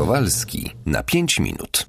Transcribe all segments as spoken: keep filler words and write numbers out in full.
Kowalski na pięć minut.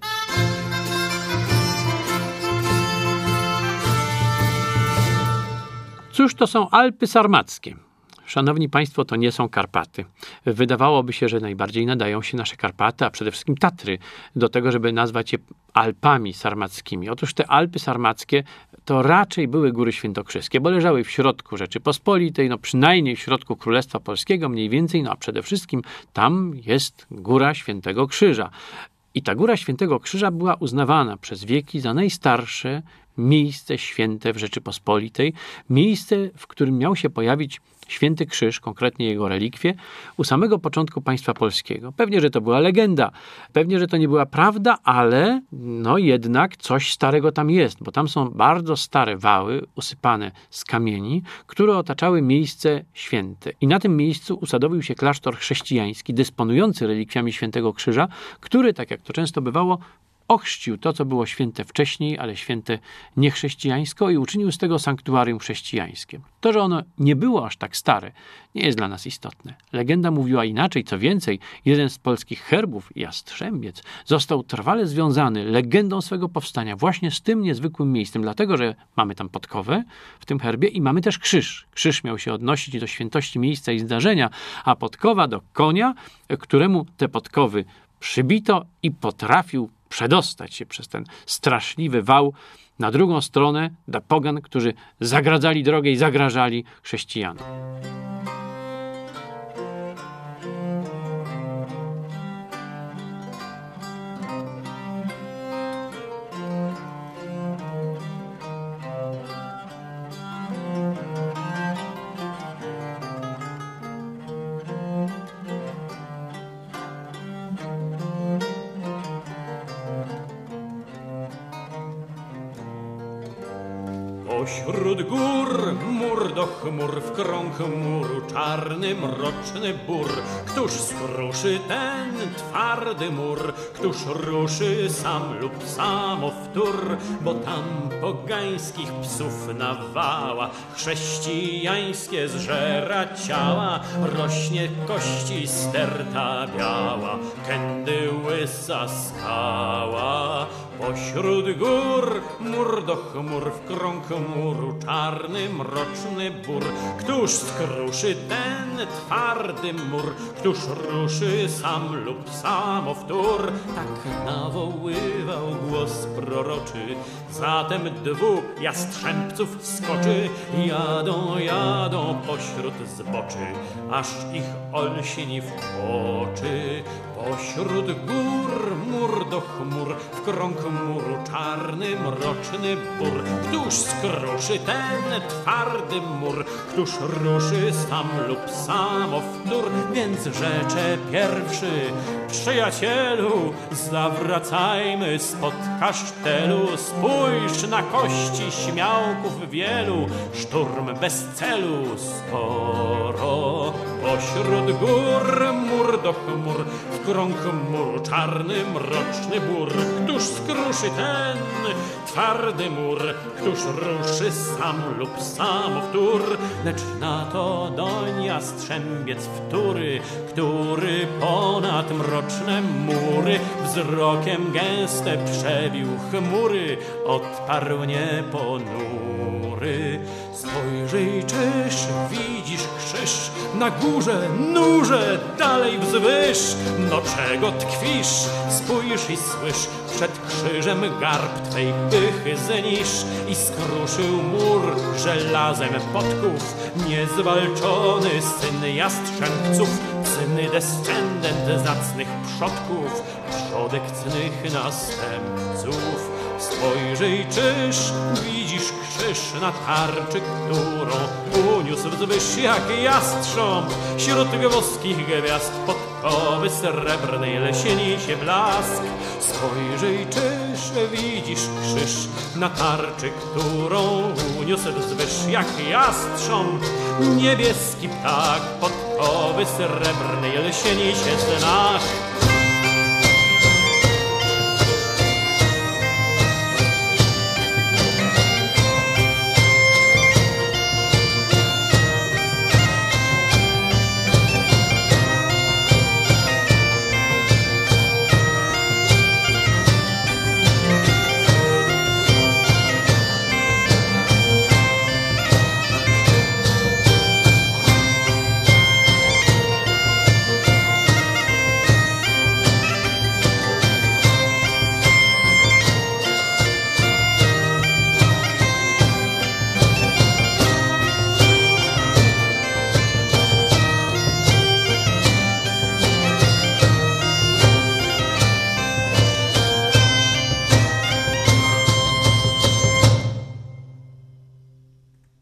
Cóż to są Alpy Sarmackie? Szanowni Państwo, to nie są Karpaty. Wydawałoby się, że najbardziej nadają się nasze Karpaty, a przede wszystkim Tatry, do tego, żeby nazwać je Alpami Sarmackimi. Otóż te Alpy Sarmackie to raczej były Góry Świętokrzyskie, bo leżały w środku Rzeczypospolitej, no przynajmniej w środku Królestwa Polskiego, mniej więcej, no a przede wszystkim tam jest Góra Świętego Krzyża. I ta Góra Świętego Krzyża była uznawana przez wieki za najstarsze miejsce święte w Rzeczypospolitej, miejsce, w którym miał się pojawić Święty Krzyż, konkretnie jego relikwie, u samego początku państwa polskiego. Pewnie, że to była legenda, pewnie, że to nie była prawda, ale no jednak coś starego tam jest, bo tam są bardzo stare wały usypane z kamieni, które otaczały miejsce święte. I na tym miejscu usadowił się klasztor chrześcijański, dysponujący relikwiami Świętego Krzyża, który, tak jak to często bywało, ochrzcił to, co było święte wcześniej, ale święte niechrześcijańsko i uczynił z tego sanktuarium chrześcijańskie. To, że ono nie było aż tak stare, nie jest dla nas istotne. Legenda mówiła inaczej, co więcej, jeden z polskich herbów, jastrzębiec, został trwale związany legendą swego powstania właśnie z tym niezwykłym miejscem, dlatego, że mamy tam podkowę w tym herbie i mamy też krzyż. Krzyż miał się odnosić do świętości miejsca i zdarzenia, a podkowa do konia, któremu te podkowy przybito i potrafił przedostać się przez ten straszliwy wał na drugą stronę do pogan, którzy zagradzali drogę i zagrażali chrześcijanom. Pośród gór, mur do chmur, w krąg muru czarny, mroczny bór. Któż skruszy ten twardy mur? Któż ruszy sam lub samowtór? Bo tam pogańskich psów nawała, chrześcijańskie zżera ciała, rośnie kości sterta biała, kędy łysa skała. Pośród gór, mur do chmur, w krąg muru czarny, mroczny bór. Któż skruszy ten twardy mur? Któż ruszy sam lub samowtór? Tak nawoływał głos proroczy. Zatem dwu jastrzębców skoczy, jadą, jadą pośród zboczy, aż ich olśni w oczy. Pośród gór, mur do chmur, w krąg muru czarny, mroczny bór. Któż skruszy ten twardy mur? Któż ruszy sam lub samowtór? Więc rzecze pierwszy, przyjacielu, zawracajmy spod kasztelu. Spójrz na kości śmiałków wielu, szturm bez celu skoro. Pośród gór, mur do chmur, w krąg muru czarny, mroczny bór. Któż skruszy ten twardy mur? Któż ruszy sam lub samowtór? Lecz na to doń jastrzębiec wtóry, który ponad mroczne mury wzrokiem gęste przebił chmury, odparł nieponury. Spojrzyj, czyż widzisz krzyż na górze, nurze, dalej wzwyż? No czego tkwisz? Spójrz i słysz, przed krzyżem garb twej pychy znisz i skruszył mur żelazem podków niezwalczony syn jastrzębców, syn descendent zacnych przodków, przodek cnych następców. Spojrzyj, czyż widzisz krzyż na tarczy, którą uniósł wzwyż jak jastrząb wśród gwozdkich gwiazd podkowy srebrnej lśni się blask. Spojrzyj, czyż widzisz krzyż na tarczy, którą uniósł wzwyż jak jastrząb niebieski ptak podkowy srebrnej lśni się znak.